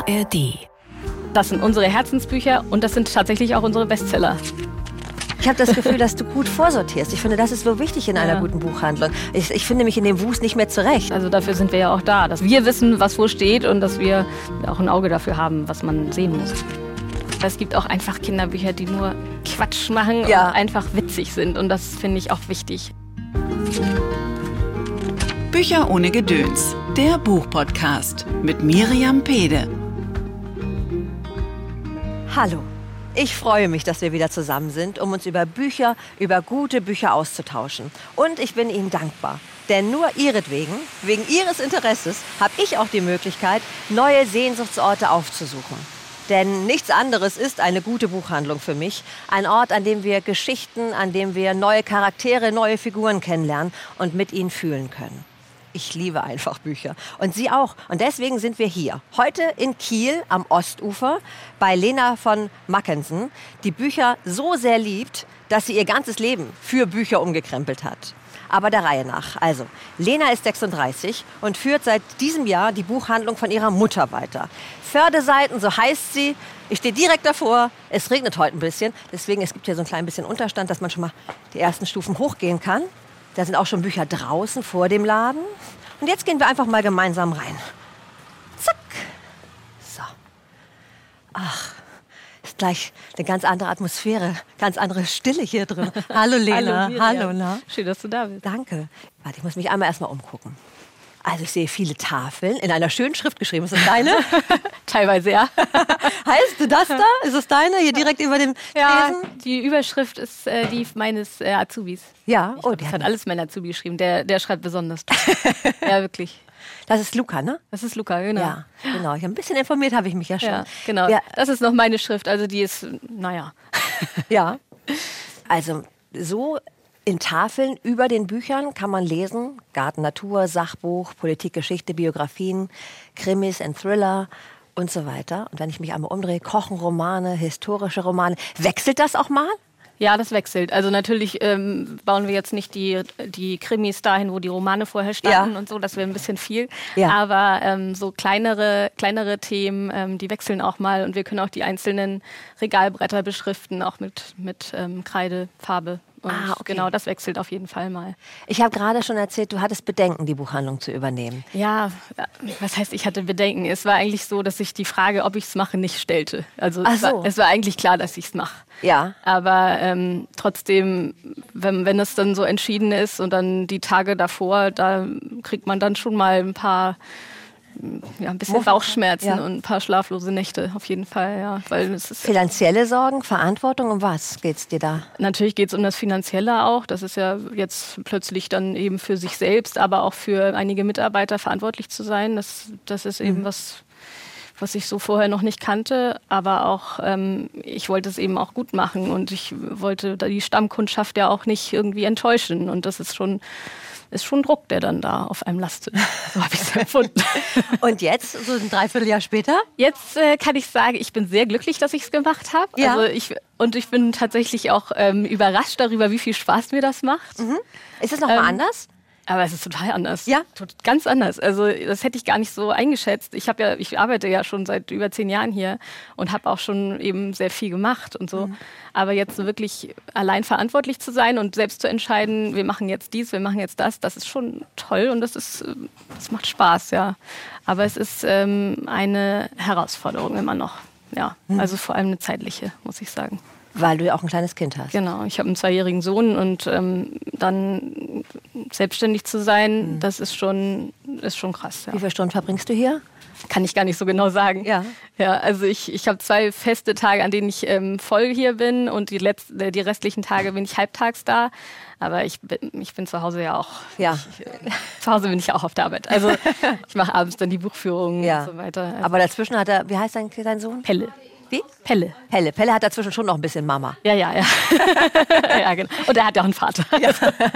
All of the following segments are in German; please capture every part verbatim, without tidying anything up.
A R D. Das sind unsere Herzensbücher und das sind tatsächlich auch unsere Bestseller. Ich habe das Gefühl, dass du gut vorsortierst. Ich finde, das ist so wichtig in einer ja. guten Buchhandlung. Ich, ich finde mich in dem Wust nicht mehr zurecht. Also dafür sind wir ja auch da, dass wir wissen, was wo steht und dass wir auch ein Auge dafür haben, was man sehen muss. Es gibt auch einfach Kinderbücher, die nur Quatsch machen ja. und einfach witzig sind. Und das finde ich auch wichtig. Bücher ohne Gedöns, der Buchpodcast mit Miriam Pede. Hallo, ich freue mich, dass wir wieder zusammen sind, um uns über Bücher, über gute Bücher auszutauschen. Und ich bin Ihnen dankbar, denn nur Ihretwegen, wegen Ihres Interesses, habe ich auch die Möglichkeit, neue Sehnsuchtsorte aufzusuchen. Denn nichts anderes ist eine gute Buchhandlung für mich. Ein Ort, an dem wir Geschichten, an dem wir neue Charaktere, neue Figuren kennenlernen und mit ihnen fühlen können. Ich liebe einfach Bücher. Und Sie auch. Und deswegen sind wir hier. Heute in Kiel am Ostufer bei Lena von Mackensen, die Bücher so sehr liebt, dass sie ihr ganzes Leben für Bücher umgekrempelt hat. Aber der Reihe nach. Also, Lena ist sechsunddreißig und führt seit diesem Jahr die Buchhandlung von ihrer Mutter weiter. Fördeseiten, so heißt sie. Ich stehe direkt davor. Es regnet heute ein bisschen. Deswegen, es gibt hier so ein klein bisschen Unterstand, dass man schon mal die ersten Stufen hochgehen kann. Da sind auch schon Bücher draußen vor dem Laden. Und jetzt gehen wir einfach mal gemeinsam rein. Zack. So. Ach, ist gleich eine ganz andere Atmosphäre, ganz andere Stille hier drin. Hallo Lena. Hallo, Hallo, na? Schön, dass du da bist. Danke. Warte, ich muss mich einmal erstmal umgucken. Also ich sehe viele Tafeln in einer schönen Schrift geschrieben. Ist das deine? Teilweise, ja. Heißt du das da? Ist es deine? Hier direkt über dem ja, Tresen? Die Überschrift ist äh, die meines äh, Azubis. Ja, ich oh, glaub, das hat alles mein Azubi geschrieben. Der, der schreibt besonders. Ja, wirklich. Das ist Luca, ne? Das ist Luca, genau. Ja, genau. Ich habe ein bisschen informiert, habe ich mich ja schon. Ja, genau. Ja. Das ist noch meine Schrift. Also die ist, naja. Ja. Also so in Tafeln über den Büchern kann man lesen, Garten Natur, Sachbuch, Politik, Geschichte, Biografien, Krimis und Thriller und so weiter. Und wenn ich mich einmal umdrehe, Kochen, Romane, historische Romane. Wechselt das auch mal? Ja, das wechselt. Also natürlich ähm, bauen wir jetzt nicht die, die Krimis dahin, wo die Romane vorher standen Ja. und so, das wäre ein bisschen viel. Ja. Aber ähm, so kleinere, kleinere Themen, ähm, die wechseln auch mal und wir können auch die einzelnen Regalbretter beschriften, auch mit, mit ähm, Kreide, Farbe. Und Ah, okay. genau, das wechselt auf jeden Fall mal. Ich habe gerade schon erzählt, du hattest Bedenken, die Buchhandlung zu übernehmen. Ja, was heißt, ich hatte Bedenken? Es war eigentlich so, dass ich die Frage, ob ich es mache, nicht stellte. Also Ach es, so. war, es war eigentlich klar, dass ich es mache. Ja. Aber ähm, trotzdem, wenn, wenn es dann so entschieden ist und dann die Tage davor, da kriegt man dann schon mal ein paar, ja, ein bisschen Muff- Bauchschmerzen ja. und ein paar schlaflose Nächte auf jeden Fall. Ja, weil es ist Finanzielle Sorgen, Verantwortung, um was geht's dir da? Natürlich geht es um das Finanzielle auch. Das ist ja jetzt plötzlich dann eben für sich selbst, aber auch für einige Mitarbeiter verantwortlich zu sein. Das, das ist eben Mhm. was, was ich so vorher noch nicht kannte. Aber auch, ähm, ich wollte es eben auch gut machen und ich wollte da die Stammkundschaft ja auch nicht irgendwie enttäuschen. Und das ist schon, ist schon Druck, der dann da auf einem lastet. So habe ich es empfunden. Und jetzt, so ein Dreivierteljahr später? Jetzt äh, kann ich sagen, ich bin sehr glücklich, dass ich es gemacht habe. Ja. Also ich, und ich bin tatsächlich auch ähm, überrascht darüber, wie viel Spaß mir das macht. Mhm. Ist es noch mal Ähm, anders? Aber es ist total anders. Ja? Tot- Ganz anders. Also das hätte ich gar nicht so eingeschätzt. Ich habe ja, ich arbeite ja schon seit über zehn Jahren hier und habe auch schon eben sehr viel gemacht und so. Mhm. Aber jetzt so wirklich allein verantwortlich zu sein und selbst zu entscheiden, wir machen jetzt dies, wir machen jetzt das, das ist schon toll und das ist, das macht Spaß, ja. Aber es ist ähm, eine Herausforderung immer noch. Ja, mhm. Also vor allem eine zeitliche, muss ich sagen. Weil du ja auch ein kleines Kind hast. Genau, ich habe einen zweijährigen Sohn und ähm, dann selbstständig zu sein, mhm. das ist schon, ist schon krass. Ja. Wie viele Stunden verbringst du hier? Kann ich gar nicht so genau sagen. Ja. Ja, also ich, ich habe zwei feste Tage, an denen ich ähm, voll hier bin und die, letzt, äh, die restlichen Tage bin ich halbtags da. Aber ich bin, ich bin zu Hause ja auch. Ja. Ich, äh, zu Hause bin ich ja auch auf der Arbeit. Also ich mache abends dann die Buchführung Ja. und so weiter. Also Aber dazwischen hat er, wie heißt dein, dein Sohn? Pelle. Wie? Pelle. Pelle. Pelle hat dazwischen schon noch ein bisschen Mama. Ja, ja, ja. Ja, genau. Und er hat ja auch einen Vater. Ja.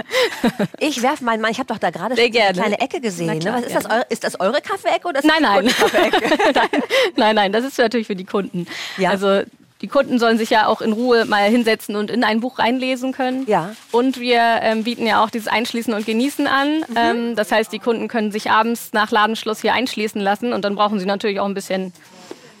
Ich werfe meinen Mann, ich habe doch da gerade Sehr schon eine gerne. kleine Ecke gesehen. Na Ne? klar, Was ist, ja. das eure, ist das eure Kaffeeecke oder ist das Nein, die nein. Kundenkaffeeecke? nein. Nein, nein, das ist natürlich für die Kunden. Ja. Also die Kunden sollen sich ja auch in Ruhe mal hinsetzen und in ein Buch reinlesen können. Ja. Und wir ähm, bieten ja auch dieses Einschließen und Genießen an. Mhm. Ähm, das heißt, die Kunden können sich abends nach Ladenschluss hier einschließen lassen und dann brauchen sie natürlich auch ein bisschen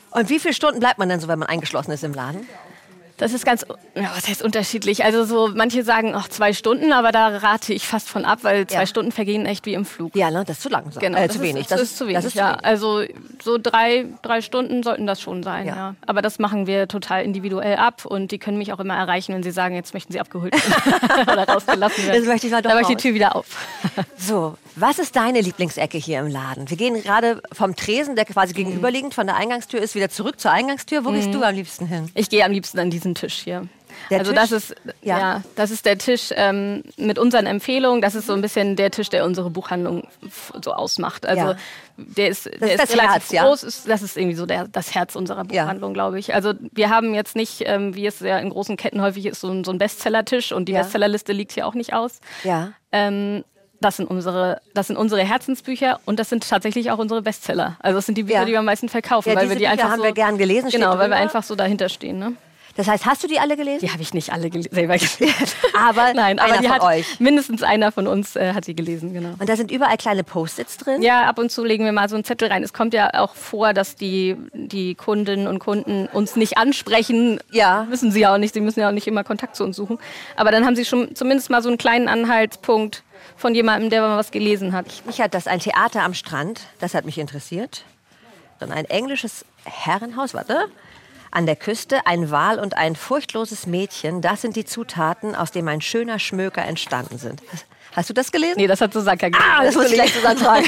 Und wie viele Stunden bleibt man denn so, wenn man eingeschlossen ist im Laden? Das ist ganz, ja, was heißt unterschiedlich? Also so, manche sagen auch zwei Stunden, aber da rate ich fast von ab, weil zwei ja. Stunden vergehen echt wie im Flug. Ja, ne, das ist zu langsam. Genau, äh, das zu wenig. Ist, das, das ist zu wenig, das ist ja. Zu wenig. Also so drei, drei Stunden sollten das schon sein, ja. ja. Aber das machen wir total individuell ab und die können mich auch immer erreichen, wenn sie sagen, jetzt möchten sie abgeholt werden oder rausgelassen werden. Das möchte ich mal doch Da mache ich die Tür wieder auf. So, was ist deine Lieblingsecke hier im Laden? Wir gehen gerade vom Tresen, der quasi mhm. gegenüberliegend von der Eingangstür ist, wieder zurück zur Eingangstür. Wo mhm. gehst du am liebsten hin? Ich gehe am liebsten an diesen Tisch hier. Der also Tisch? das ist ja. ja, das ist der Tisch ähm, mit unseren Empfehlungen. Das ist so ein bisschen der Tisch, der unsere Buchhandlung f- so ausmacht. Also ja. der ist, der das ist, ist relativ Herz, groß. Ja? Ist, das ist irgendwie so der, das Herz unserer Buchhandlung, ja. glaube ich. Also wir haben jetzt nicht, ähm, wie es ja in großen Ketten häufig ist, so ein, so ein Bestsellertisch und die ja. Bestsellerliste liegt hier auch nicht aus. Ja. Ähm, Das sind, unsere, das sind unsere Herzensbücher und das sind tatsächlich auch unsere Bestseller. Also das sind die Bücher, ja. die wir am meisten verkaufen. Ja, weil diese wir die Bücher einfach haben so, wir gern gelesen. Genau, weil wir drüber. einfach so dahinter stehen. Ne? Das heißt, hast du die alle gelesen? Die habe ich nicht alle gele- selber gelesen. aber Nein, einer aber die von hat euch. mindestens einer von uns äh, hat die gelesen, genau. Und da sind überall kleine Post-its drin? Ja, ab und zu legen wir mal so einen Zettel rein. Es kommt ja auch vor, dass die, die Kundinnen und Kunden uns nicht ansprechen. Ja. Müssen sie ja auch nicht. Sie müssen ja auch nicht immer Kontakt zu uns suchen. Aber dann haben sie schon zumindest mal so einen kleinen Anhaltspunkt von jemandem, der mal was gelesen hat. Mich hat das ein Theater am Strand, das hat mich interessiert. Dann ein englisches Herrenhaus, warte, an der Küste, ein Wal und ein furchtloses Mädchen. Das sind die Zutaten, aus denen ein schöner Schmöker entstanden sind. Hast du das gelesen? Nee, das hat Susaka gelesen. Ah, das muss ich gleich zusammentragen.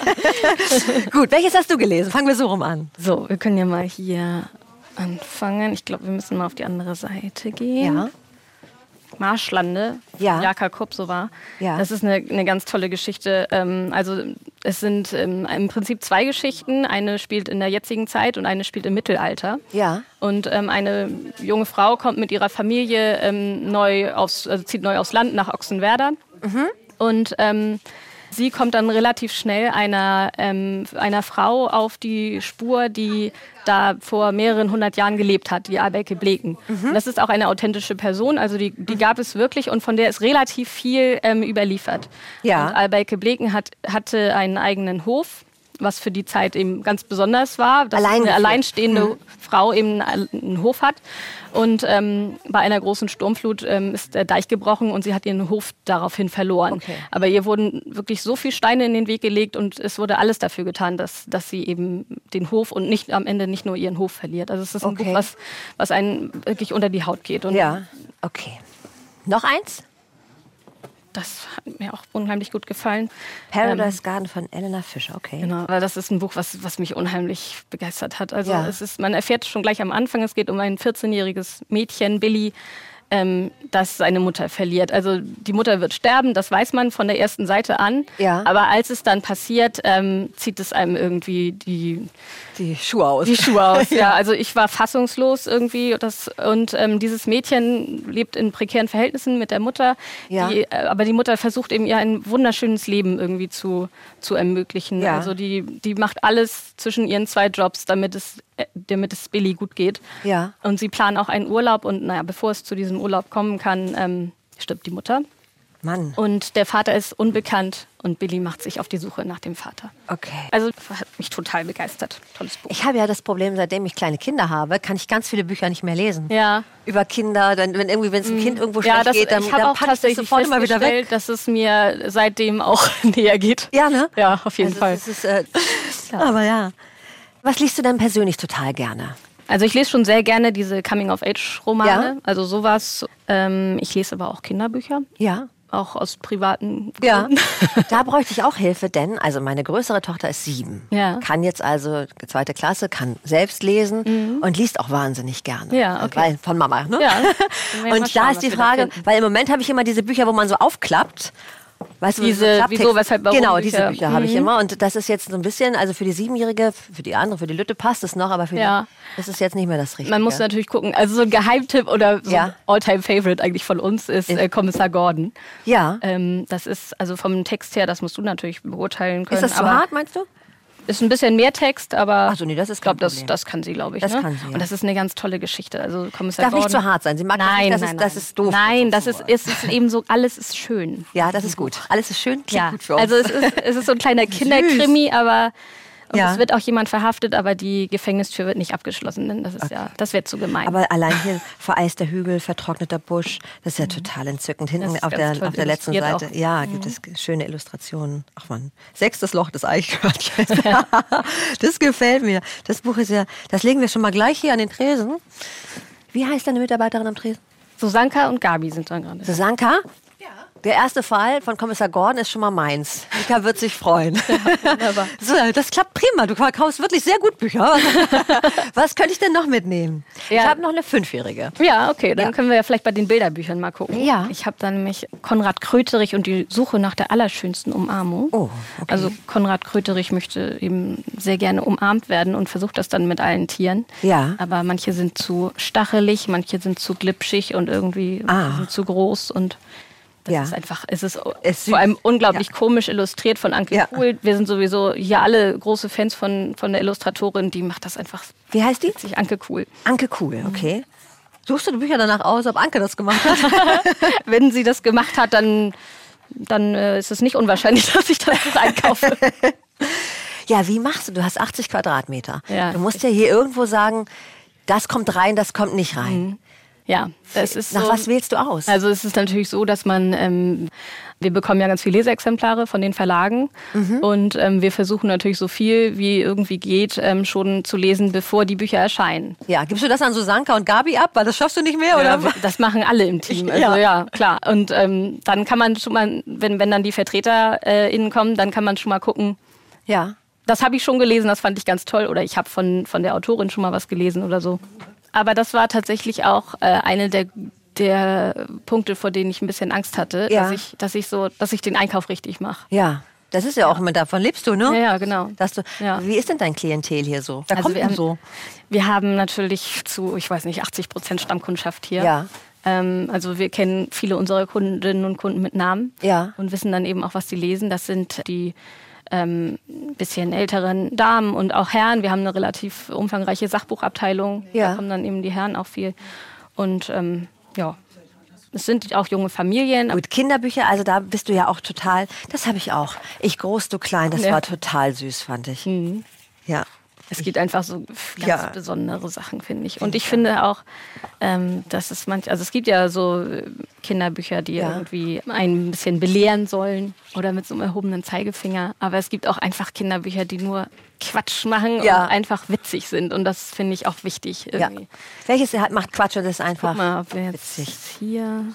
Gut, welches hast du gelesen? Fangen wir so rum an. So, wir können ja mal hier anfangen. Ich glaube, wir müssen mal auf die andere Seite gehen. Ja. Marschlande, ja. Jaka Kopsova. Ja. Das ist eine, eine ganz tolle Geschichte. Ähm, also es sind ähm, im Prinzip zwei Geschichten. Eine spielt in der jetzigen Zeit und eine spielt im Mittelalter. Ja. Und ähm, eine junge Frau kommt mit ihrer Familie ähm, neu aufs, also zieht neu aufs Land nach Ochsenwerder. Mhm. Und ähm, sie kommt dann relativ schnell einer, ähm, einer Frau auf die Spur, die da vor mehreren hundert Jahren gelebt hat, die Albeke Bleken. Mhm. Das ist auch eine authentische Person, also die, die gab es wirklich und von der ist relativ viel ähm, überliefert. Ja. Und Albeke Bleken hat, hatte einen eigenen Hof, was für die Zeit eben ganz besonders war, dass Allein eine alleinstehende mhm. Frau eben einen Hof hat. Und ähm, bei einer großen Sturmflut ähm, ist der Deich gebrochen und sie hat ihren Hof daraufhin verloren. Okay. Aber ihr wurden wirklich so viele Steine in den Weg gelegt und es wurde alles dafür getan, dass, dass sie eben den Hof und nicht am Ende nicht nur ihren Hof verliert. Also es ist ein Okay. Buch, was, was einen wirklich unter die Haut geht. Und Ja, okay. Noch eins? das hat mir auch unheimlich gut gefallen. Paradise Ähm, Garden von Elena Fischer, okay. Genau, aber das ist ein Buch, was, was mich unheimlich begeistert hat. Also Ja. es ist, man erfährt schon gleich am Anfang, es geht um ein vierzehnjähriges Mädchen, Billy, ähm, das seine Mutter verliert. Also die Mutter wird sterben, das weiß man von der ersten Seite an. Ja. Aber als es dann passiert, ähm, zieht es einem irgendwie die, Die Schuhe aus. die Schuhe aus. Ja, also ich war fassungslos irgendwie. Das, und ähm, dieses Mädchen lebt in prekären Verhältnissen mit der Mutter. Ja. Die, äh, aber die Mutter versucht eben ihr ein wunderschönes Leben irgendwie zu, zu ermöglichen. Ja. Also die, die macht alles zwischen ihren zwei Jobs, damit es, äh, damit es Billy gut geht. Ja. Und sie planen auch einen Urlaub. Und naja, bevor es zu diesem Urlaub kommen kann, ähm, stirbt die Mutter. Mann. Und der Vater ist unbekannt und Billy macht sich auf die Suche nach dem Vater. Okay. Also hat mich total begeistert. Tolles Buch. Ich habe ja das Problem, seitdem ich kleine Kinder habe, kann ich ganz viele Bücher nicht mehr lesen. Ja. Über Kinder, dann, wenn irgendwie, wenn es einem Kind irgendwo schlecht Ja, das, geht, dann, ich habe dann auch packe ich das tatsächlich sofort immer wieder weg. festgestellt, dass es mir seitdem auch näher geht. Ja, ne? Ja, auf jeden Also Fall. es ist, äh, aber ja. Was liest du denn persönlich total gerne? Also ich lese schon sehr gerne diese Coming-of-Age-Romane, Ja. also sowas. Ähm, ich lese aber auch Kinderbücher, Ja. auch aus privaten Ja, Gründen. da bräuchte ich auch Hilfe, denn also meine größere Tochter ist sieben. Ja. Kann jetzt also zweite Klasse, kann selbst lesen und liest auch wahnsinnig gerne. Ja, okay. Weil von Mama, ne? Ja. Dann werden wir mal Und schauen, da was ist die wir da Frage, finden. weil im Moment habe ich immer diese Bücher, wo man so aufklappt. Weißt du, Diese so Klapptext- Wieso, Weshalb, Warum Genau, Bücher. diese Bücher habe ich Mhm. immer. Und das ist jetzt so ein bisschen, also für die Siebenjährige, für die andere, für die Lütte passt es noch, aber für Ja. die ist es jetzt nicht mehr das Richtige. Man muss natürlich gucken, also so ein Geheimtipp oder so Ja. ein All-Time-Favorite eigentlich von uns ist äh, Kommissar Gordon. Ja. Ähm, das ist, also vom Text her, das musst du natürlich beurteilen können. Ist das zu aber hart, meinst du? Ist ein bisschen mehr Text, aber Ach so, nee, das ist ich glaube, kein das, Problem. das kann sie, glaube ich. Das ne? kann sie, ja. Und das ist eine ganz tolle Geschichte. Also Kommissar Darf nicht Gordon. zu hart sein. Sie mag das Nein, nicht, das, nein, ist, nein. das ist doof. Nein, das ist, ist, ist eben so, alles ist schön. Ja, das ist gut. Alles ist schön, klingt Ja, gut für uns. also es ist, es ist so ein kleiner Kinderkrimi, aber Und Ja. es wird auch jemand verhaftet, aber die Gefängnistür wird nicht abgeschlossen, denn das ist ja, das wäre zu gemein. Aber allein hier vereister Hügel, vertrockneter Busch, das ist ja total entzückend. Hinten Das ist auf ganz der, toll auf der letzten illustriert Seite, auch. ja, gibt es schöne Illustrationen. Ach man, sechstes Loch des Eichhörnchens. Das gefällt mir. Das Buch ist ja, das legen wir schon mal gleich hier an den Tresen. Wie heißt deine Mitarbeiterin am Tresen? Susanka und Gabi sind da gerade. Susanka? Der erste Fall von Kommissar Gordon ist schon mal meins. Mika wird sich freuen. Wunderbar. So, das klappt prima. Du verkaufst wirklich sehr gut Bücher. Was könnte ich denn noch mitnehmen? Ja. Ich habe noch eine Fünfjährige. Ja, okay, dann Ja. können wir ja vielleicht bei den Bilderbüchern mal gucken. Ja. Ich habe da nämlich Konrad Kröterich und die Suche nach der allerschönsten Umarmung. Oh, okay. Also Konrad Kröterich möchte eben sehr gerne umarmt werden und versucht das dann mit allen Tieren. Ja. Aber manche sind zu stachelig, manche sind zu glitschig und irgendwie Ah. sind zu groß und das Ja. ist einfach, es ist Es vor allem unglaublich ja. komisch illustriert von Anke Ja. Kuhl. Wir sind sowieso hier alle große Fans von, von der Illustratorin, die macht das einfach Wie heißt die? witzig. Anke Kuhl. Anke Kuhl, okay. Suchst du die Bücher danach aus, ob Anke das gemacht hat? Wenn sie das gemacht hat, dann, dann äh, ist es nicht unwahrscheinlich, dass ich das Buch einkaufe. Ja, wie machst du? Du hast achtzig Quadratmeter. Ja. Du musst ja hier irgendwo sagen, das kommt rein, das kommt nicht rein. Ja, das ist Nach so. was wählst du aus? Also es ist natürlich so, dass man, ähm, wir bekommen ja ganz viele Leseexemplare von den Verlagen und ähm, wir versuchen natürlich so viel wie irgendwie geht ähm, schon zu lesen, bevor die Bücher erscheinen. Ja, gibst du das an Susanka und Gabi ab? Weil das schaffst du nicht mehr, oder? Ja, das machen alle im Team. Also Ja. ja, klar. Und ähm, dann kann man schon mal, wenn, wenn dann die VertreterInnen kommen, dann kann man schon mal gucken, Ja. das habe ich schon gelesen, das fand ich ganz toll. Oder ich habe von, von der Autorin schon mal was gelesen oder so. Aber das war tatsächlich auch äh, eine der, der Punkte, vor denen ich ein bisschen Angst hatte, Ja. dass ich, dass ich so, dass ich den Einkauf richtig mache. Ja. Das ist ja auch immer, davon lebst du, ne? Ja, ja, genau. Dass du, Ja. Wie ist denn dein Klientel hier so? Wer Also kommt wir denn haben, so? Wir haben natürlich zu, ich weiß nicht, achtzig Prozent Stammkundschaft hier. Ja. Ähm, also wir kennen viele unserer Kundinnen und Kunden mit Namen Ja. und wissen dann eben auch, was sie lesen. Das sind die ähm, bisschen älteren Damen und auch Herren. Wir haben eine relativ umfangreiche Sachbuchabteilung. Ja. Da kommen dann eben die Herren auch viel. Und ähm, ja, es sind auch junge Familien. Gut, Kinderbücher, also da bist du ja auch total, das habe ich auch. Ich groß, du klein, das Ja. war total süß, fand ich. Ja. Es gibt einfach so ganz Ja. besondere Sachen, finde ich. Und ich finde auch, ähm, dass es manch, also es gibt ja so äh, Kinderbücher, die Ja. irgendwie ein bisschen belehren sollen oder mit so einem erhobenen Zeigefinger. Aber es gibt auch einfach Kinderbücher, die nur Quatsch machen Ja. und einfach witzig sind. Und das finde ich auch wichtig Ja. irgendwie. Welches hat, macht Quatsch und ist einfach Guck mal, ob wir jetzt witzig. hier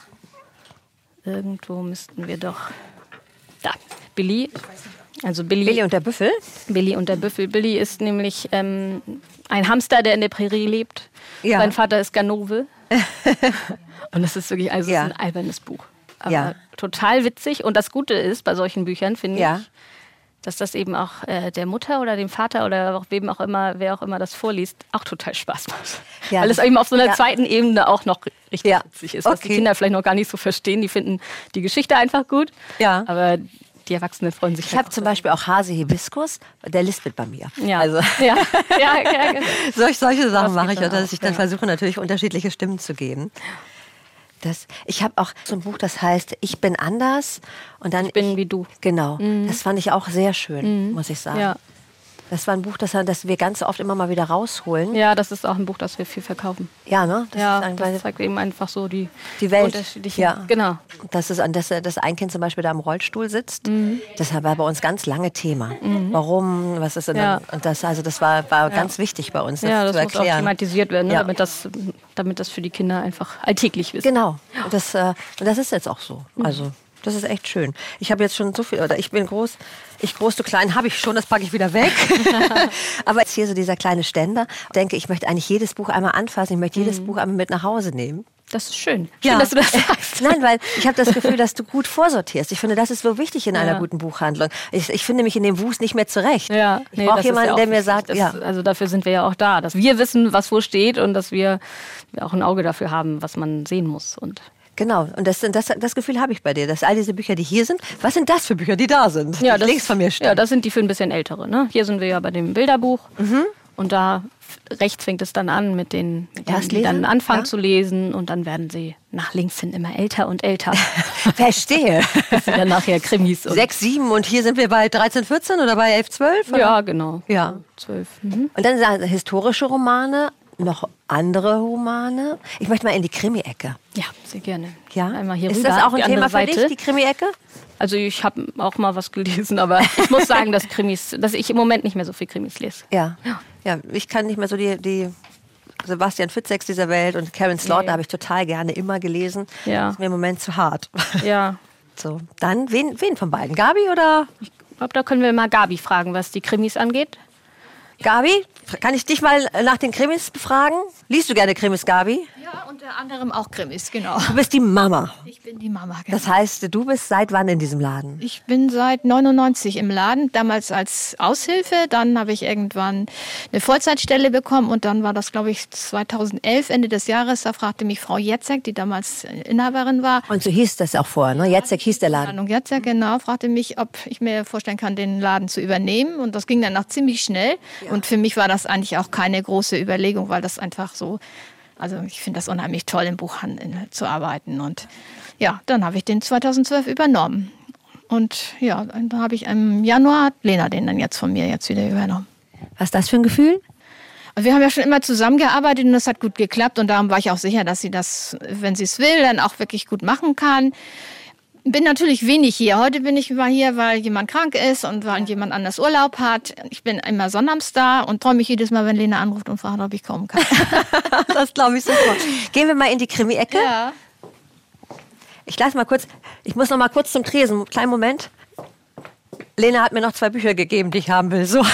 irgendwo müssten wir doch. Da, Billy. Also Billy, Billy und der Büffel? Billy und der Büffel. Billy ist nämlich ähm, ein Hamster, der in der Prärie lebt. Ja. Sein Vater ist Ganove. Und das ist wirklich also es Ja. ist ein albernes Buch. Aber Ja. total witzig. Und das Gute ist bei solchen Büchern, finde Ja. ich, dass das eben auch äh, der Mutter oder dem Vater oder auch wem auch immer, wer auch immer das vorliest, auch total Spaß macht. Ja, Weil es das- eben auf so einer ja. zweiten Ebene auch noch richtig Ja. witzig ist, was die Okay. Kinder vielleicht noch gar nicht so verstehen. Die finden die Geschichte einfach gut, Ja. aber die Erwachsenen freuen sich. Ich halt habe auch zum so. Beispiel auch Hase Hibiskus, der lispelt bei mir. Ja. Also ja. ja, ja, genau. solch, solche Sachen Das mache geht ich, dann dass auch, ich dann ja. versuche natürlich unterschiedliche Stimmen zu geben. Das, ich habe auch so ein Buch, das heißt Ich bin anders und dann Ich bin wie du. Genau, das fand ich auch sehr schön, muss ich sagen. Ja. Das war ein Buch, das, das wir ganz oft immer mal wieder rausholen. ja, das ist auch ein Buch, das wir viel verkaufen. Ja, ne? Das Ja, ist ein, das zeigt eben einfach so die, die Welt. unterschiedlichen. Ja. Genau. Das ist, dass, dass ein Kind zum Beispiel da im Rollstuhl sitzt. Mhm. Das war bei uns ganz lange Thema. Warum, was ist denn Ja. dann? Und das, also das war, war ganz wichtig bei uns, das Ja, das zu muss auch erklären. thematisiert werden, ne, Ja. damit, das, damit das für die Kinder einfach alltäglich ist. Genau. Und das, äh, und das ist jetzt auch so. Also das ist echt schön. Ich habe jetzt schon so viel, oder ich bin groß, ich groß, du klein, habe ich schon, das packe ich wieder weg. Aber jetzt hier so dieser kleine Ständer, denke ich, möchte eigentlich jedes Buch einmal anfassen, ich möchte jedes Buch einmal mit nach Hause nehmen. Das ist schön. Schön, dass du das sagst. Nein, weil ich habe das Gefühl, dass du gut vorsortierst. Ich finde, das ist so wichtig in einer Ja. guten Buchhandlung. Ich, ich finde mich in dem Wust nicht mehr zurecht. Ja, ich nee, brauche das ist jemanden, ja auch der mir wichtig. sagt, das, ja. Also dafür sind wir ja auch da, dass wir wissen, was wo steht und dass wir auch ein Auge dafür haben, was man sehen muss. Und Genau, und das, das, das Gefühl habe ich bei dir, dass all diese Bücher, die hier sind, was sind das für Bücher, die da sind? ja, die das, links von mir stehen. ja, das sind die für ein bisschen ältere. Ne? Hier sind wir ja bei dem Bilderbuch. Und da rechts fängt es dann an mit den, Erst die dann lesen? anfangen Ja. zu lesen und dann werden sie nach links hin immer älter und älter. Verstehe. Bis sie dann nachher Krimis und Sechs, sieben und hier sind wir bei dreizehn, vierzehn oder bei elf, zwölf? Oder? ja, genau. Ja. Zwölf. Mhm. Und dann sagen historische Romane, noch andere Romane. Ich möchte mal in die Krimi-Ecke. Ja, sehr gerne. Ja? Einmal hier Ist rüber, das auch ein die Thema andere für Seite. dich, die Krimi-Ecke? Also ich habe auch mal was gelesen, aber ich muss sagen, dass Krimis, dass ich im Moment nicht mehr so viel Krimis lese. Ja. Ja, ich kann nicht mehr so die, die Sebastian Fitzeks dieser Welt und Karen Slaughter Nee. habe ich total gerne immer gelesen. Ja. Ist mir im Moment zu hart. Ja. So, dann wen, wen von beiden? Gabi oder? Ich glaube, da können wir mal Gabi fragen, was die Krimis angeht. Gabi, kann ich dich mal nach den Krimis befragen? Liest du gerne Krimis, Gabi? Ja, unter anderem auch Krimis, genau. Du bist die Mama. Ich bin die Mama. Genau. Das heißt, du bist seit wann in diesem Laden? Ich bin seit neunundneunzig im Laden, damals als Aushilfe. Dann habe ich irgendwann eine Vollzeitstelle bekommen und dann war das, glaube ich, zweitausendelf, Ende des Jahres. Da fragte mich Frau Jetzek, die damals Inhaberin war. Und so hieß das auch vorher, ne? Jetzek hieß der Laden. Und Jetzek, genau, fragte mich, ob ich mir vorstellen kann, den Laden zu übernehmen. Und das ging dann auch ziemlich schnell. Und für mich war das eigentlich auch keine große Überlegung, weil das einfach so, also ich finde das unheimlich toll, im Buchhandel zu arbeiten. Und ja, dann habe ich den zweitausendzwölf übernommen. Und ja, dann habe ich im Januar, hat Lena den dann jetzt von mir jetzt wieder übernommen. Was ist das für ein Gefühl? Und wir haben ja schon immer zusammengearbeitet und das hat gut geklappt. Und darum war ich auch sicher, dass sie das, wenn sie es will, dann auch wirklich gut machen kann. Bin natürlich wenig hier. Heute bin ich mal hier, weil jemand krank ist und weil jemand anders Urlaub hat. Ich bin immer sonnabends da und freue mich jedes Mal, wenn Lena anruft und fragt, ob ich kommen kann. Das glaube ich super. Gehen wir mal in die Krimi-Ecke. Ja. Ich lasse mal kurz, ich muss noch mal kurz zum Tresen. Kleinen Moment. Lena hat mir noch zwei Bücher gegeben, die ich haben will. So.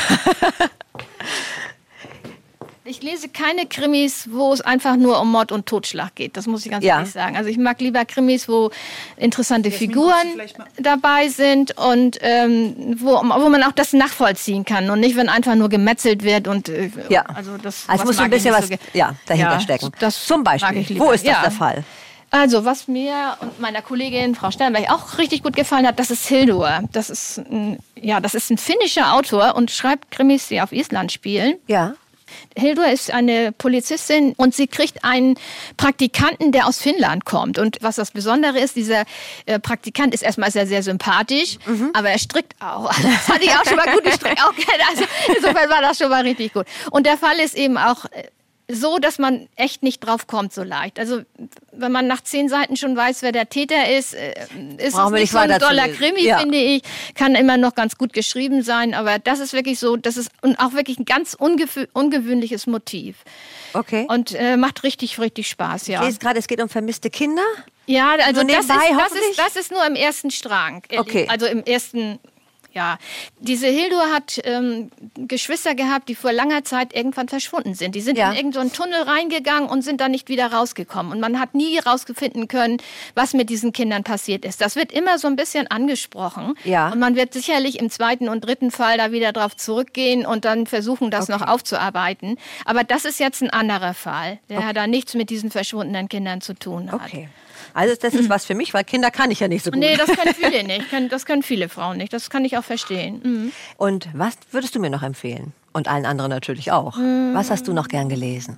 Ich lese keine Krimis, wo es einfach nur um Mord und Totschlag geht. Das muss ich ganz Ja. ehrlich sagen. Also ich mag lieber Krimis, wo interessante Figuren dabei sind und ähm, wo, wo man auch das nachvollziehen kann und nicht, wenn einfach nur gemetzelt wird und äh, Ja. also das. Also was muss so ein mag ich bisschen nicht was so ge- ja, dahinter Ja, stecken. das Zum mag Beispiel, ich lieber. wo ist das Ja. der Fall? Also, was mir und meiner Kollegin Frau Sternberg auch richtig gut gefallen hat, das ist Hildur. Das ist ein, ja, das ist ein finnischer Autor und schreibt Krimis, die auf Island spielen. Ja. Hildur ist eine Polizistin und sie kriegt einen Praktikanten, der aus Finnland kommt. Und was das Besondere ist, dieser äh, Praktikant ist erstmal sehr, sehr sympathisch, Mhm. aber er strickt auch. Also, das hatte ich auch schon mal gut gestrickt. Auch, also, insofern war das schon mal richtig gut. Und der Fall ist eben auch äh, so, dass man echt nicht drauf kommt so leicht. Also wenn man nach zehn Seiten schon weiß, wer der Täter ist, äh, ist Brauchen es wir nicht nicht so ein weiter zu doller lesen. Krimi, Ja. finde ich. Kann immer noch ganz gut geschrieben sein, aber das ist wirklich so, das ist und auch wirklich ein ganz ungefü- ungewöhnliches Motiv. Okay. Und äh, macht richtig, richtig Spaß, Ich ja. lese gerade, es geht um vermisste Kinder. Ja, also So das, ist, nebenbei das, hoffentlich? ist, das ist nur im ersten Strang. Okay. Also im ersten, ja. Diese Hildur hat ähm, Geschwister gehabt, die vor langer Zeit irgendwann verschwunden sind. Die sind Ja. in irgendeinen Tunnel reingegangen und sind dann nicht wieder rausgekommen. Und man hat nie rausfinden können, was mit diesen Kindern passiert ist. Das wird immer so ein bisschen angesprochen. Ja. Und man wird sicherlich im zweiten und dritten Fall da wieder drauf zurückgehen und dann versuchen, das Okay. noch aufzuarbeiten. Aber das ist jetzt ein anderer Fall. Der hat da nichts mit diesen verschwundenen Kindern zu tun hat. Okay. Also das ist was für mich, weil Kinder kann ich ja nicht so gut. Nee, das können viele nicht. Können- Das können viele Frauen nicht. Das kann ich auch verstehen. Mhm. Und was würdest du mir noch empfehlen? Und allen anderen natürlich auch. Was hast du noch gern gelesen?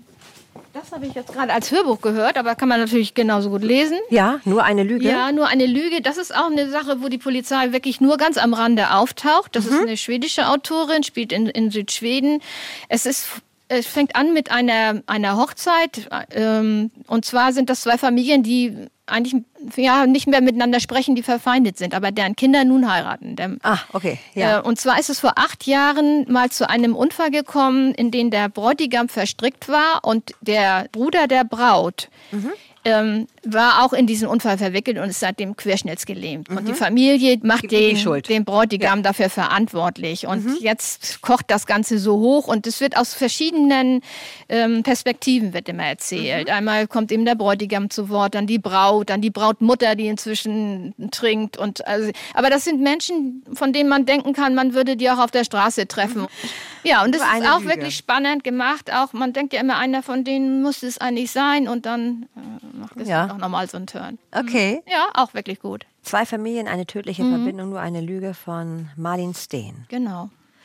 Das habe ich jetzt gerade als Hörbuch gehört, aber kann man natürlich genauso gut lesen. Ja, nur eine Lüge? Ja, nur eine Lüge. Das ist auch eine Sache, wo die Polizei wirklich nur ganz am Rande auftaucht. Das ist eine schwedische Autorin, spielt in, in Südschweden. Es ist Es fängt an mit einer, einer Hochzeit. Ähm, und zwar sind das zwei Familien, die eigentlich ja, nicht mehr miteinander sprechen, die verfeindet sind, aber deren Kinder nun heiraten. Der, Ah, okay. Ja. äh, und zwar ist es vor acht Jahren mal zu einem Unfall gekommen, in den der Bräutigam verstrickt war und der Bruder der Braut ähm, war auch in diesen Unfall verwickelt und ist seitdem querschnittsgelähmt. Und die Familie macht Gibt ihm die den, Schuld. den Bräutigam dafür verantwortlich. Und jetzt kocht das Ganze so hoch und es wird aus verschiedenen ähm, Perspektiven wird immer erzählt. Einmal kommt eben der Bräutigam zu Wort, dann die Braut, dann die Brautmutter, die inzwischen trinkt. Und also, aber das sind Menschen, von denen man denken kann, man würde die auch auf der Straße treffen. Ja, und das Nur ist eine auch Lüge. wirklich spannend gemacht. Auch man denkt ja immer, einer von denen muss es eigentlich sein und dann äh, macht es Ja. auch nochmal so einen Turn. Okay. Ja, auch wirklich gut. Zwei Familien, eine tödliche Verbindung, nur eine Lüge von Marlin Steen. Genau.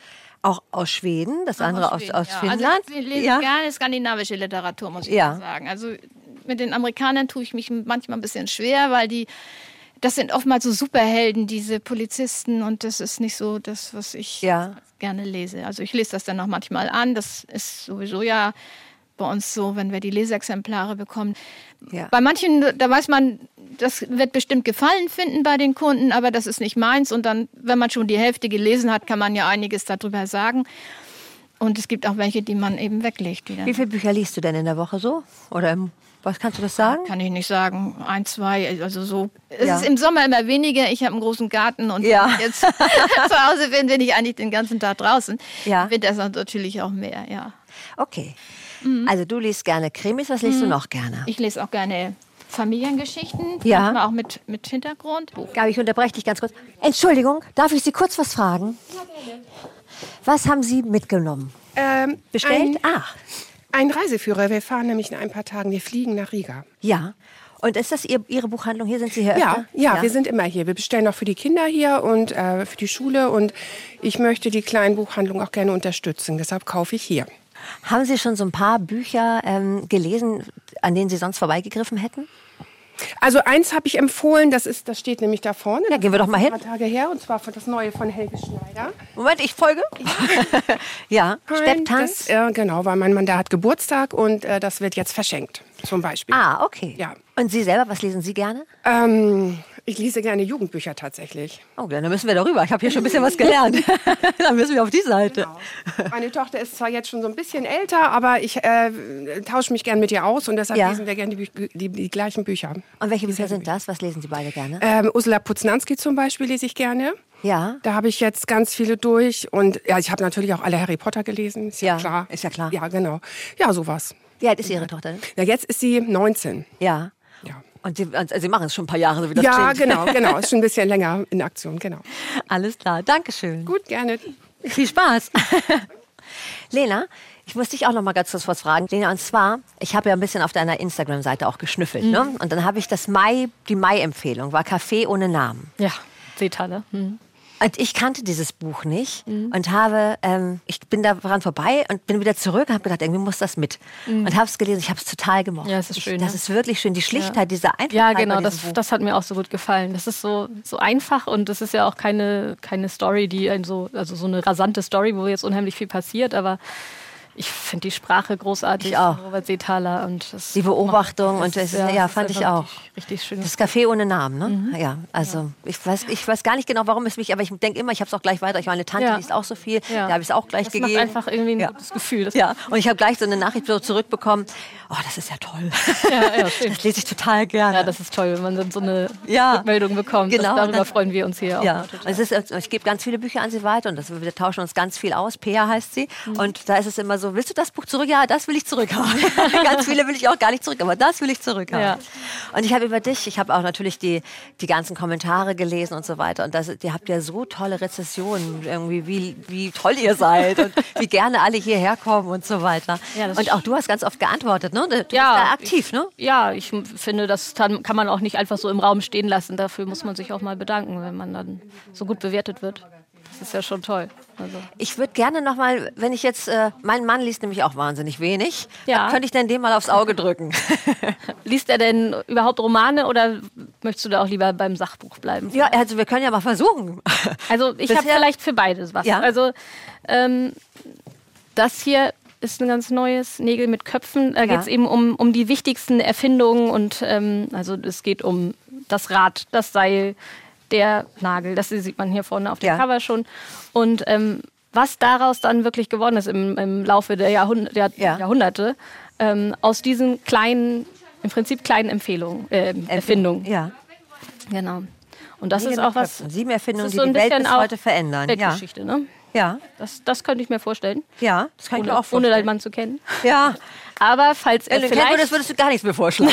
auch aus Schweden, das Auch andere aus, Schweden, aus ja. Finnland. Also ich lese ja. gerne skandinavische Literatur, muss ich Ja. mal sagen. Also mit den Amerikanern tue ich mich manchmal ein bisschen schwer, weil die, das sind oftmals so Superhelden, diese Polizisten, und das ist nicht so das, was ich Ja. gerne lese. Also ich lese das dann auch manchmal an, das ist sowieso ja bei uns so, wenn wir die Leseexemplare bekommen. Ja. Bei manchen, da weiß man, das wird bestimmt Gefallen finden bei den Kunden, aber das ist nicht meins. Und dann, wenn man schon die Hälfte gelesen hat, kann man ja einiges darüber sagen. Und es gibt auch welche, die man eben weglegt wieder. Wie viele Bücher liest du denn in der Woche so? Oder im, was kannst du das sagen? Kann ich nicht sagen. Ein, zwei, also so. Es Ja. ist im Sommer immer weniger. Ich habe einen großen Garten und Ja. wenn ich jetzt zu Hause bin, bin ich eigentlich den ganzen Tag draußen. Ja. Im Winter ist das natürlich auch mehr, ja. Okay. Also du liest gerne Krimis, was liest du noch gerne? Ich lese auch gerne Familiengeschichten, Ja. manchmal auch mit, mit Hintergrund. Gabi, ich unterbreche dich ganz kurz. Entschuldigung, darf ich Sie kurz was fragen? Was haben Sie mitgenommen? Ähm, Bestellt? Ein, Ah, ein Reiseführer. Wir fahren nämlich in ein paar Tagen. Wir fliegen nach Riga. ja. Und ist das Ihr, Ihre Buchhandlung? Hier sind Sie hier Ja, öfter? ja, wir sind immer hier. Wir bestellen auch für die Kinder hier und äh, für die Schule. Und ich möchte die kleinen Buchhandlungen auch gerne unterstützen. Deshalb kaufe ich hier. Haben Sie schon so ein paar Bücher ähm, gelesen, an denen Sie sonst vorbeigegriffen hätten? Also eins habe ich empfohlen, das, ist, das steht nämlich da vorne. Ja, gehen wir doch mal hin. Ein paar Tage her, und zwar das neue von Helge Schneider. Moment, ich folge. Ja, Stepptanz. Das, äh, genau, weil mein Mann, der hat Geburtstag und äh, das wird jetzt verschenkt, zum Beispiel. Ah, okay. Ja. Und Sie selber, was lesen Sie gerne? Ähm, ich lese gerne Jugendbücher tatsächlich. Oh, dann müssen wir darüber. Ich habe hier schon ein bisschen was gelernt. Dann müssen wir auf die Seite. Genau. Meine Tochter ist zwar jetzt schon so ein bisschen älter, aber ich äh, tausche mich gern mit ihr aus und deshalb Ja. lesen wir gerne die, Bü- die, die gleichen Bücher. Und welche Bücher sind das? Was lesen Sie beide gerne? Ähm, Ursula Poznanski zum Beispiel lese ich gerne. Ja. Da habe ich jetzt ganz viele durch. Und ja, ich habe natürlich auch alle Harry Potter gelesen, ist ja, Ja, klar. ist ja klar. Ja, genau. Ja, sowas. Wie alt ist Ihre Tochter denn? Na, jetzt ist sie neunzehn. Ja. Ja, Und Sie, also Sie machen es schon ein paar Jahre, so wie das ja klingt. genau, genau. Ist schon ein bisschen länger in Aktion, genau. Alles klar. Dankeschön. Gut, gerne. Viel Spaß. Lena, ich muss dich auch noch mal ganz kurz was fragen. Lena, und zwar, ich habe ja ein bisschen auf deiner Instagram-Seite auch geschnüffelt. Ne? Und dann habe ich das Mai, die Mai-Empfehlung, war Café ohne Namen. Ja, Seetaler. Hm. Und ich kannte dieses Buch nicht und habe, ähm, ich bin daran vorbei und bin wieder zurück und habe gedacht, irgendwie muss das mit. Und habe es gelesen, ich habe es total gemocht. Ja, es ist ich, schön, Das ne? ist wirklich schön, die Schlichtheit, diese Einfachheit Ja, bei genau, diesem das, Buch. das hat mir auch so gut gefallen. Das ist so, so einfach und das ist ja auch keine, keine Story, die ein so, also so eine rasante Story, wo jetzt unheimlich viel passiert, aber ich finde die Sprache großartig Ich auch. von Robert Seethaler. Und das Die Beobachtung macht- und das, ist- ja, das ist fand ich einfach auch. Richtig, richtig schön. Das Café ohne Namen, ne? Ja, also ich weiß, ich weiß gar nicht genau, warum es mich, aber ich denke immer, ich habe es auch gleich weiter. Ich meine Tante Ja. liest auch so viel, Ja. da habe ich es auch gleich das gegeben. macht einfach irgendwie ein Ja. gutes Gefühl. Das Ja, und ich habe gleich so eine Nachricht so zurückbekommen. Oh, das ist ja toll. Ja, ja, schön. Das lese ich total gerne. Ja, das ist toll, wenn man dann so eine Ja. Rückmeldung bekommt. Genau, Das, darüber dann- freuen wir uns hier auch. Ja, mal und total. es ist, ich gebe ganz viele Bücher an sie weiter und das, wir tauschen uns ganz viel aus. Pea heißt sie. Mhm. Und da ist es immer so, willst du das Buch zurück? Ja, das will ich zurückhaben. Ganz viele will ich auch gar nicht zurück, aber das will ich zurückhaben. Ja. Und ich habe über dich, ich habe auch natürlich die, die ganzen Kommentare gelesen und so weiter. Und das, ihr habt ja so tolle Rezessionen, irgendwie, wie, wie toll ihr seid und wie gerne alle hierher kommen und so weiter. Ja, das und auch du hast ganz oft geantwortet, ne? Du bist Ja, da aktiv, ne? Ja, ich m- finde, das kann kann man auch nicht einfach so im Raum stehen lassen. Dafür muss man sich auch mal bedanken, wenn man dann so gut bewertet wird. Das ist ja schon toll. Also. Ich würde gerne noch mal, wenn ich jetzt, äh, mein Mann liest nämlich auch wahnsinnig wenig, Ja. dann könnte ich denn dem mal aufs Auge drücken. Liest er denn überhaupt Romane oder möchtest du da auch lieber beim Sachbuch bleiben? Ja, also wir können ja mal versuchen. Also ich habe Bisher- vielleicht für beides was. Ja. Also ähm, das hier ist ein ganz neues Nägel mit Köpfen. Da Ja. geht es eben um, um die wichtigsten Erfindungen und ähm, also es geht um das Rad, das Seil, der Nagel. Das sieht man hier vorne auf dem Ja. Cover schon. Und ähm, was daraus dann wirklich geworden ist im, im Laufe der, Jahrhund der Ja. Jahrhunderte, ähm, aus diesen kleinen, im Prinzip kleinen Empfehlungen, äh, Erfindungen. Ja. Genau. Und das Nägel ist mit auch was. Köpfen. Sieben Erfindungen, das die ist so ein die Welt bisschen bis auch heute verändern. Ja. Weltgeschichte, ne? Ja. Das, das könnte ich mir vorstellen. Ja, das kann ich mir Ohne, auch vorstellen. ohne den Mann zu kennen. Ja. Aber falls er Wenn du kennen vielleicht, würdest, würdest du gar nichts mehr vorschlagen.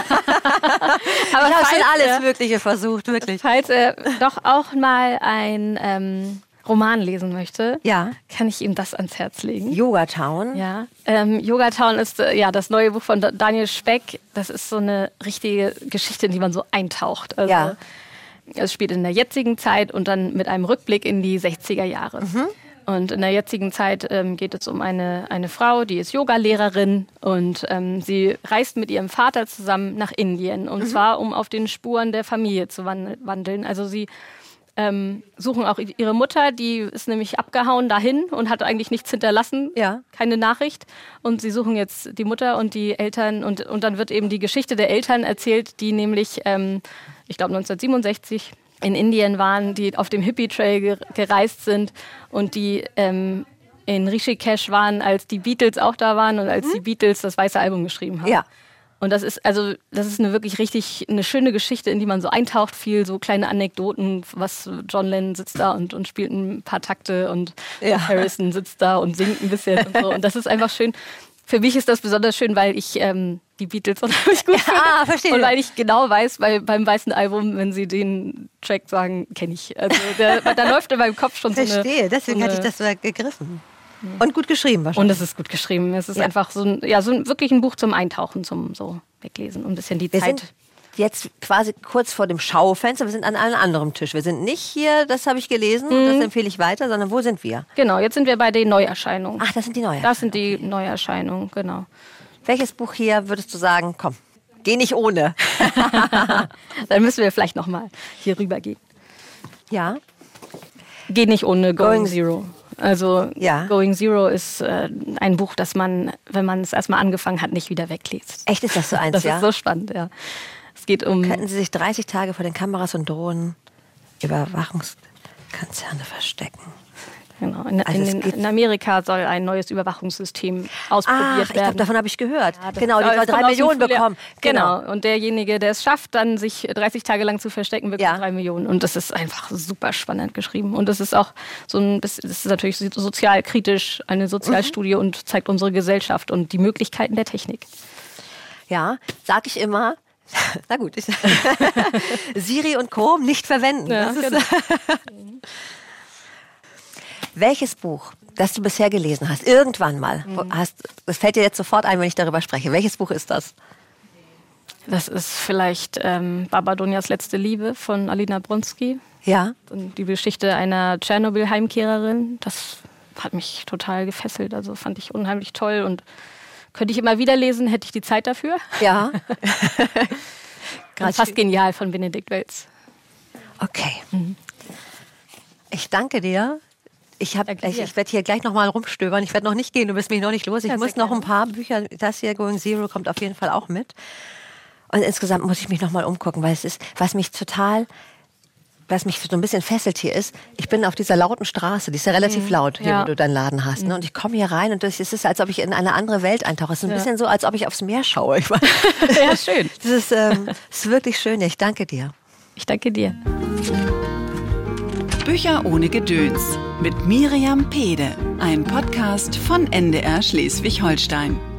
aber ich habe falls schon alles er, Mögliche versucht, wirklich. falls er doch auch mal ein ähm, Roman lesen möchte, Ja. kann ich ihm das ans Herz legen. Yoga Town. Ja, ähm, Yoga Town ist äh, ja das neue Buch von Da- Daniel Speck. Das ist so eine richtige Geschichte, in die man so eintaucht. Also, Ja. es spielt in der jetzigen Zeit und dann mit einem Rückblick in die sechziger Jahre. Mhm. Und in der jetzigen Zeit ähm, geht es um eine, eine Frau, die ist Yogalehrerin und ähm, sie reist mit ihrem Vater zusammen nach Indien. Und mhm. zwar, um auf den Spuren der Familie zu wandeln. Also sie ähm, suchen auch ihre Mutter, die ist nämlich abgehauen dahin und hat eigentlich nichts hinterlassen, ja. keine Nachricht. Und sie suchen jetzt die Mutter und die Eltern. Und, und dann wird eben die Geschichte der Eltern erzählt, die nämlich, ähm, ich glaube neunzehnhundertsiebenundsechzig, in Indien waren, die auf dem Hippie-Trail gereist sind und die ähm, in Rishikesh waren, als die Beatles auch da waren und als mhm. die Beatles das Weiße Album geschrieben haben. Ja. Und das ist also das ist eine wirklich richtig eine schöne Geschichte, in die man so eintaucht, viel so kleine Anekdoten, was John Lennon sitzt da und, und spielt ein paar Takte und ja. Harrison sitzt da und singt ein bisschen und so. Und das ist einfach schön. Für mich ist das besonders schön, weil ich ähm, die Beatles unheimlich gut finde. Ah, verstehe. Und weil ich genau weiß, weil beim Weißen Album, wenn sie den Track sagen, kenne ich. Also der, da läuft in meinem Kopf schon verstehe. so eine... Verstehe, deswegen so hatte ich das so gegriffen. Und gut geschrieben wahrscheinlich. Und es ist gut geschrieben. Es ist ja. einfach so ein, ja, so ein, wirklich ein Buch zum Eintauchen, zum so weglesen und ein bisschen die Wir Zeit... Sind jetzt quasi kurz vor dem Schaufenster. Wir sind an einem anderen Tisch. Wir sind nicht hier, das habe ich gelesen, mhm. das empfehle ich weiter, sondern wo sind wir? Genau, jetzt sind wir bei den Neuerscheinungen. Ach, das sind die Neuerscheinungen. Das sind die Neuerscheinungen, genau. Welches Buch hier würdest du sagen, komm, geh nicht ohne? Dann müssen wir vielleicht nochmal hier rüber gehen. Ja. Geh nicht ohne Going, Going Zero. Also ja. Going Zero ist äh, ein Buch, das man, wenn man es erstmal angefangen hat, nicht wieder wegliest. Echt, ist das so eins, das ja? Das ist so spannend, ja. Es geht um... Könnten Sie sich dreißig Tage vor den Kameras und Drohnen Überwachungskonzerne verstecken? Genau. In, also in, in Amerika soll ein neues Überwachungssystem ausprobiert Ach, werden. Ich glaube, davon habe ich gehört. Ja, genau, die soll drei Millionen bekommen. Genau. genau. Und derjenige, der es schafft, dann sich dreißig Tage lang zu verstecken, bekommt ja. drei Millionen. Und das ist einfach super spannend geschrieben. Und das ist auch so ein bisschen, das ist natürlich sozialkritisch, eine Sozialstudie mhm. und zeigt unsere Gesellschaft und die Möglichkeiten der Technik. Ja, sag ich immer. Na gut, ich Siri und Co. nicht verwenden. Ja, das ist genau. Welches Buch, das du bisher gelesen hast, irgendwann mal, mhm. hast, das fällt dir jetzt sofort ein, wenn ich darüber spreche. Welches Buch ist das? Das ist vielleicht ähm, Babadonias letzte Liebe von Alina Bronski. Ja. Und die Geschichte einer Tschernobyl-Heimkehrerin. Das hat mich total gefesselt. Also fand ich unheimlich toll und könnte ich immer wieder lesen, hätte ich die Zeit dafür. Ja. Fast schön. Genial von Benedikt Welz. Okay. Mhm. Ich danke dir. Ich, ich, ich werde hier gleich noch mal rumstöbern. Ich werde noch nicht gehen, du bist mich noch nicht los. Ich ja, muss noch ein paar Bücher, das hier, Going Zero, kommt auf jeden Fall auch mit. Und insgesamt muss ich mich noch mal umgucken, weil es ist, was mich total, was mich so ein bisschen fesselt hier ist, ich bin auf dieser lauten Straße, die ist ja relativ mhm. laut, hier, ja. wo du deinen Laden hast. Ne? Und ich komme hier rein und es ist, als ob ich in eine andere Welt eintauche. Es ist ein ja. bisschen so, als ob ich aufs Meer schaue. Ich meine, ja, schön. Das ist, ähm, das ist wirklich schön. Ich danke dir. Ich danke dir. Bücher ohne Gedöns mit Miriam Pede, ein Podcast von N D R Schleswig-Holstein.